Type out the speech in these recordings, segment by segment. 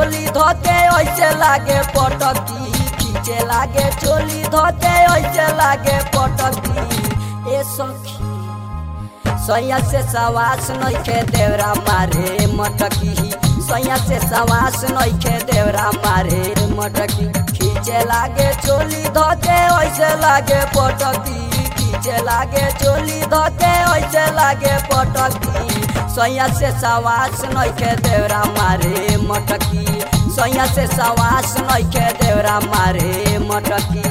चोली धोके ऐसे लागे पटकी खींचे लागे चोली धोके ऐसे लागे पटकी ए सखी सैया से सवास नइखे देवरा मारे मटकी सैया से सवास नइखे देवरा मारे मटकी खींचे लागे चोली धोके ऐसे लागे पटकी खींचे लागे चोली धोके ऐसे लागे पटकी सैया से सवास नइखे देवरा मारे मटकी सैया से सवास नइखे देवरा मारे मटकी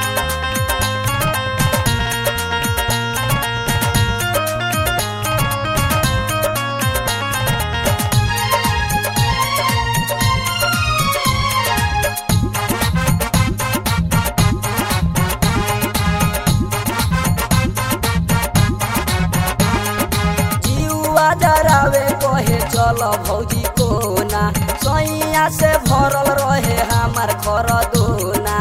जरावे कहे चल भौजी कोना सैया से भरल रहे हमार घर दोना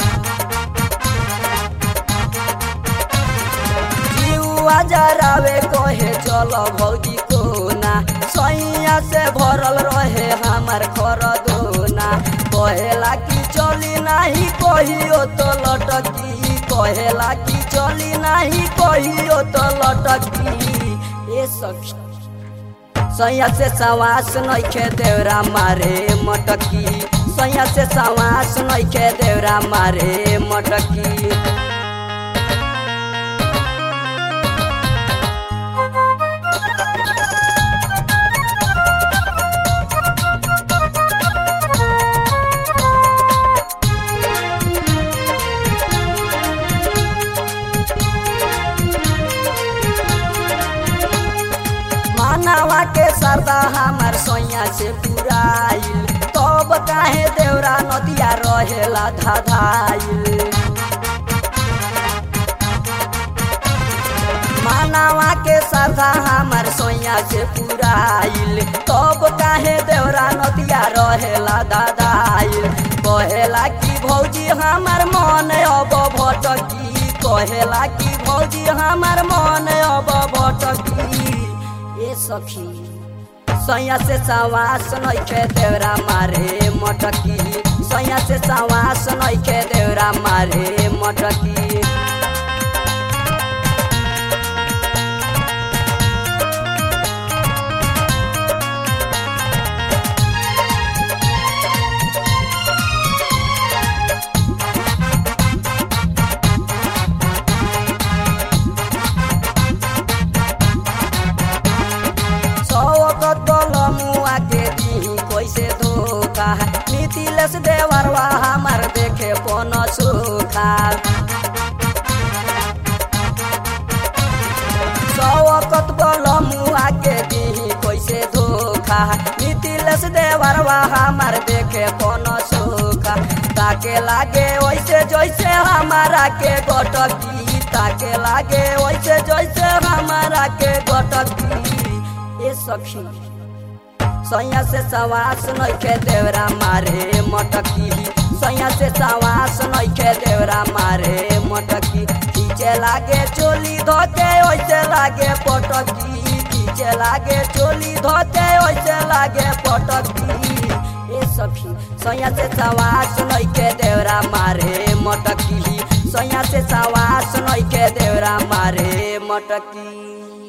जीवा जरावे कहे चल भौजी कोना सैया से भरल रहे हमार घर दोना कहेला कि चली नाही कहियो तो लटकी कहेला कि चली नाही कहियो तो लटकी ए सखी सैया से सवास नइखे देवरा मारे मटकी सैया से सवास नइखे देवरा मारे मटकी मानवा के सरदा हमार सैया से पुराइल तब काहे देवरा नदिया रहेला धाधाइल मानवा के सरदा हमार सैया से पुराइल तब काहे देवरा नदिया रहेला धाधाइल कहेला कि भौजी हमार मन अब भटकी कहेला कि भौजी हमार मन अब भटकी ए सखी सैया से सवास नइखे देवरा मारे मटकी सैया से सवास नइखे देवरा मारे मटकी मुआ के दी कैसे धोखा नीतिलेश देवरवा हमार देखे पन सुखा सौकत बल मुआ के दी कैसे धोखा नीतिलेश देवरवा हमार देखे पन सुखा ताके लागे वैसे जैसे हमारा के गटकी ताके लागे वैसे जैसे हमारा के गटकी ए सखी सैया से सवास नइखे देवरा मारे मटकी सैया से सवास नइखे देवरा मारे मटकी खींचे लागे चोली धोके ऐसे लागे पटकी खींचे लागे चोली धोके ऐसे लागे पटकी ए सखी सैया से सवास नइखे देवरा मारे मटकी सैया से सवास नइखे देवरा मारे मटकी।